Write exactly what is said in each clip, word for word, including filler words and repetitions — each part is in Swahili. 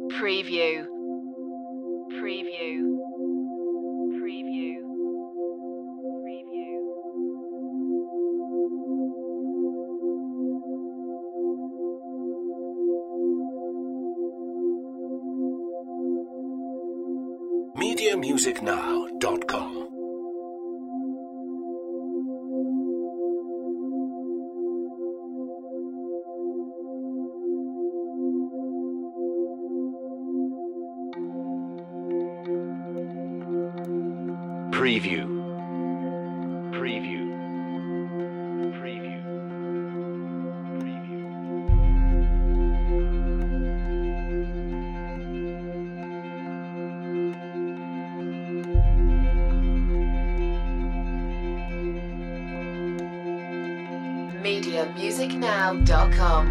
Preview. Preview. Preview. Preview. media music now dot com. Preview. Preview. Preview. Preview. media music now dot com.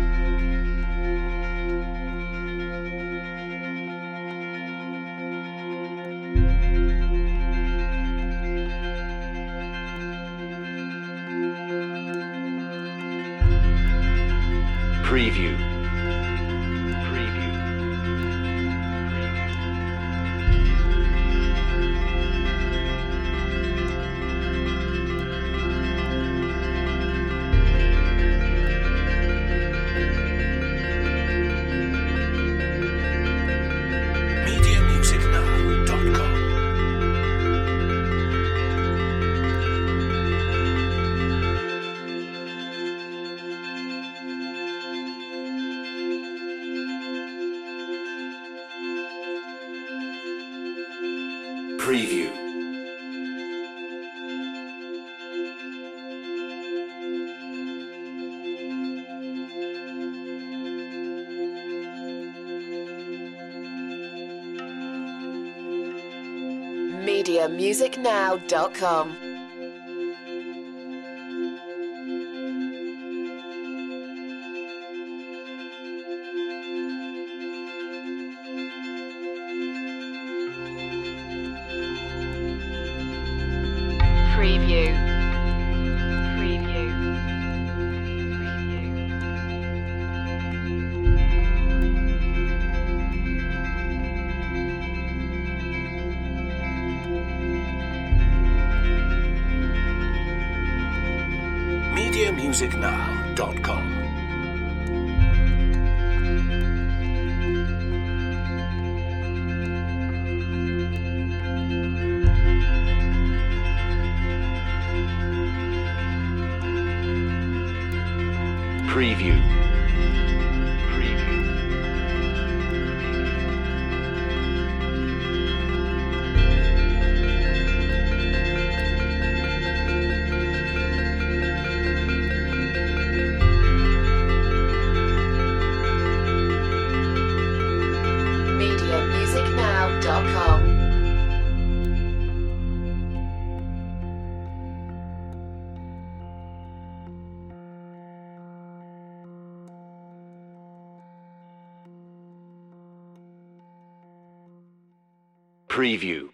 Preview. Preview. media music now dot com. Preview. media music now dot com. Preview. Preview. Preview. media music now dot com. Preview. Preview. media music now dot com. Preview.